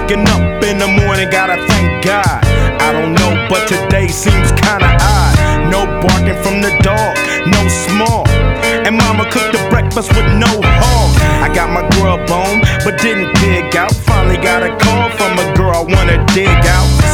Waking up in the morning, gotta thank God. I don't know, but today seems kinda odd. No barking from the dog, no small. And mama cooked the breakfast with no hog. I got my grub on, but didn't pig out. Finally got a call from a girl I wanna dig out.